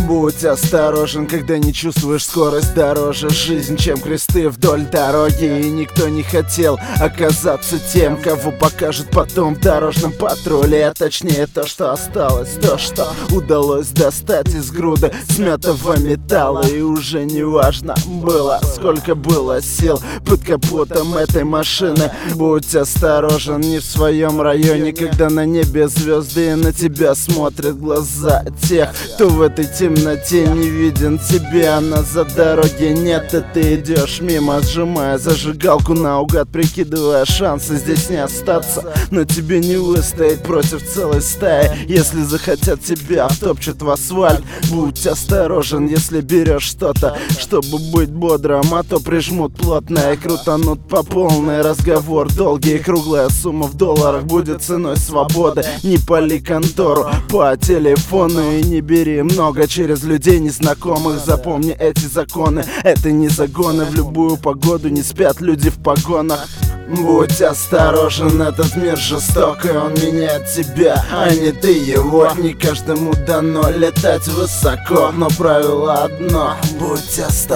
Будь осторожен, когда не чувствуешь скорость дороже. Жизнь, чем кресты вдоль дороги. И никто не хотел оказаться тем, кого покажут потом в дорожном патруле. А точнее то, что осталось, то, что удалось достать из груды смятого металла. И уже не важно было, сколько было сил под капотом этой машины. Будь осторожен, не в своем районе, когда на небе звезды и на тебя смотрят глаза тех, кто в этой темноте не виден тебе. А назад дороги нет, и ты идешь мимо, сжимая зажигалку наугад, прикидывая шансы здесь не остаться. Но тебе не выстоять против целой стаи. Если захотят, тебя втопчут в асфальт. Будь осторожен, если берешь что-то, чтобы быть бодрым, а то прижмут плотно и крутанут по полной. Разговор долгий, круглая сумма в долларах будет ценой свободы. Не пали контору по телефону и не бери много через людей незнакомых. Запомни эти законы, это не загоны. В любую погоду не спят люди в погонах. Будь осторожен, этот мир жесток, и он меняет тебя, а не ты его. Не каждому дано летать высоко, но правило одно: будь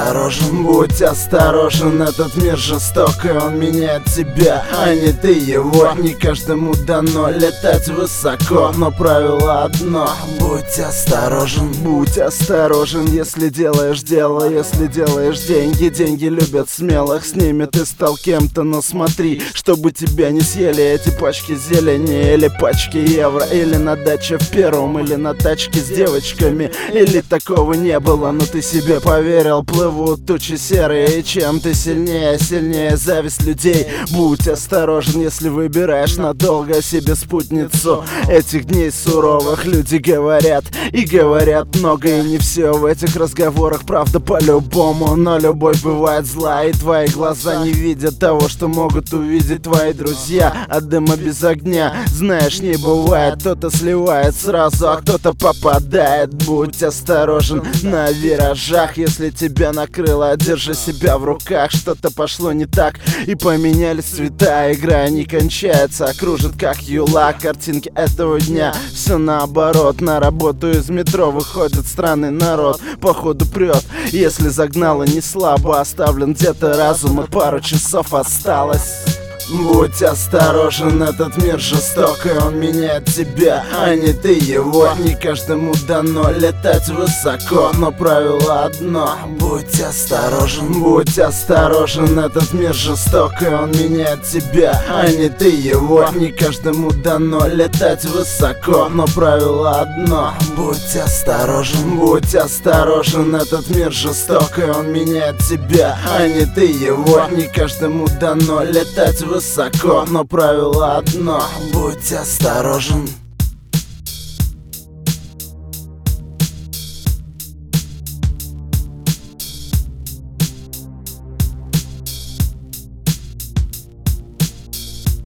осторожен, этот мир жесток, и он меняет тебя, а не ты его. Не каждому дано летать высоко, но правило одно: будь осторожен, если делаешь дело, если делаешь деньги. Деньги любят смелых, с ними ты стал кем-то, но смотри, чтобы тебя не съели эти пачки зелени, или пачки евро, или на даче в Первом, или на тачке с девочками. Или такого не было, но ты себе поверил. Плывут тучи серые, и чем ты сильнее зависть людей. Будь осторожен, если выбираешь надолго себе спутницу этих дней суровых. Люди говорят и говорят много, и не все в этих разговорах правда по-любому. Но любовь бывает зла, и твои глаза не видят того, что могут увидеть твои друзья. От дыма без огня, знаешь, не бывает. Кто-то сливает сразу, а кто-то попадает. Будь осторожен на виражах, если тебя накрыло, держи себя в руках. Что-то пошло не так, и поменялись цвета. Игра не кончается, а кружит как юла. Картинки этого дня, все наоборот. На работу из метро выходит странный народ, походу прет. Если загнало не слабо, оставлен где-то разум, и пару часов осталось. Будь осторожен, этот мир жесток, и он меняет тебя, а не ты его. Не каждому дано летать высоко, но правило одно: будь осторожен, этот мир жесток, и он меняет тебя, а не ты его. Не каждому дано летать высоко, но правило одно: будь осторожен, этот мир жесток, и он меняет тебя, а не ты его. Не каждому дано летать высоко, но правило одно: будь осторожен.